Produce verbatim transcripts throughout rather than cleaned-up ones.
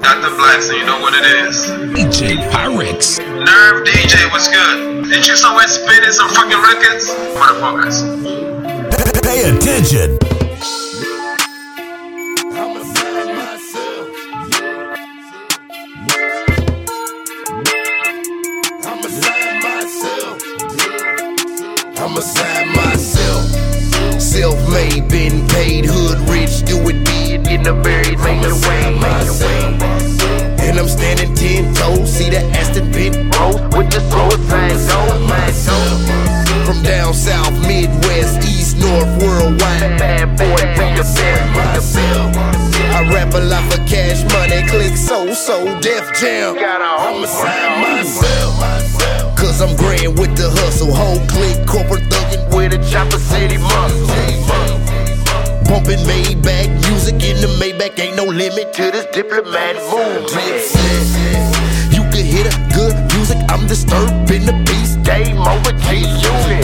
Doctor Blacks, and you know what it is. D J Pyrex. Nerve D J, what's good? Didn't you somewhere spinning some fucking records? Motherfuckers. Pay attention. I'ma sign myself. Self-made, been paid, hood rich, do it big in a very major way. And I'm standing ten toes, see the Aston pit roll with the slowest thing goes. From down south, Midwest, East, North, worldwide, bad boy, be the best. I rap a lot for cash money, click so, so, Def Jam. I'ma sign myself. Cause I'm grand with the hustle, whole clique, corporate thuggin' with a chopper city muscle. Bumpin' Maybach, music in the Maybach, ain't no limit to this diplomatic movement. You can hear the good music, I'm disturbing the beast, game over G-Unit.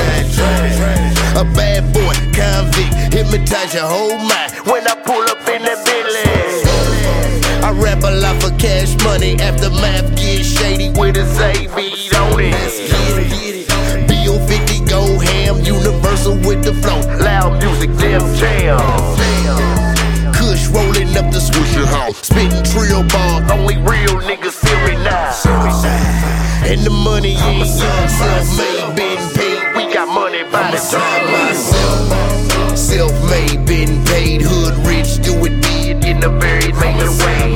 A bad boy, convict, hypnotize your whole mind when I pull up in that Bentley. I rap a lot for cash money, aftermath get shady with a Z beat on it. B O fifty go ham, universal with the flow, loud music, Def Jam. Kush rolling up the Swisher House, spitting trill ball, only real niggas feel me now. And the money ain't young, self-made, been paid, we got money by the time myself. Self-made, been paid, hood rich, do it big in a very major way.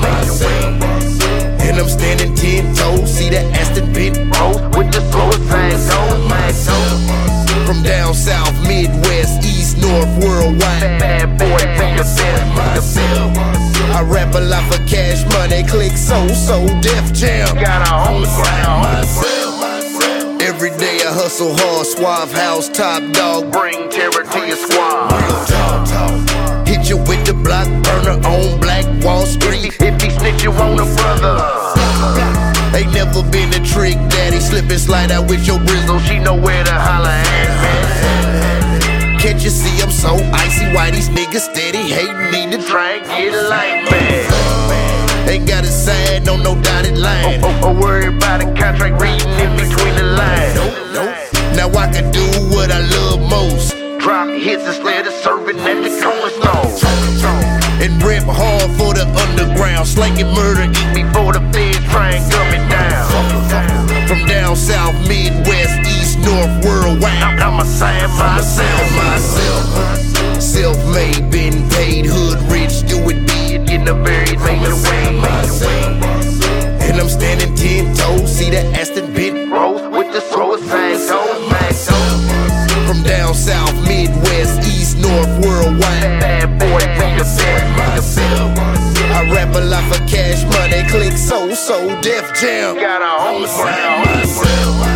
And I'm standing ten toes, see the Aston pit roll with the slowest thing goes. From down south, Midwest, East, North, worldwide, bad boy, be the best. I rap a lot for cash money, click so, so, Def Jam. Got a home ground. Every day I hustle hard, Suave House, top dog, bring terror to your squad. Hit you with the block burner on Black Wall Street. If he snitch, you on a brother. Ain't never been a trick daddy, slip and slide out with your brizzle. She know where to holler at. Can't you see I'm so icy? Why these niggas steady hating? Need to try and get a light, man. Ain't got a sign on no dotted line. Oh, oh, oh, worry about a contract reading in between the lines. Nope, nope. Now I can do what I love most. Drop hits instead of serving at the corner store. And rip hard for the underground, slanging murder, eat me for the feds, try and gun me down. From down south, Midwest, East, North, worldwide, I'ma sign myself, myself. Self-made, been paid, hood rich, do it big in a very major way. And I'm standing ten toes, see the Aston pit rolls with the slowest thing goes. From down south, Midwest, East, North, worldwide, bad boy, be the best. I rap a lot for cash money, click so, so, Def Jam. Got a home ground.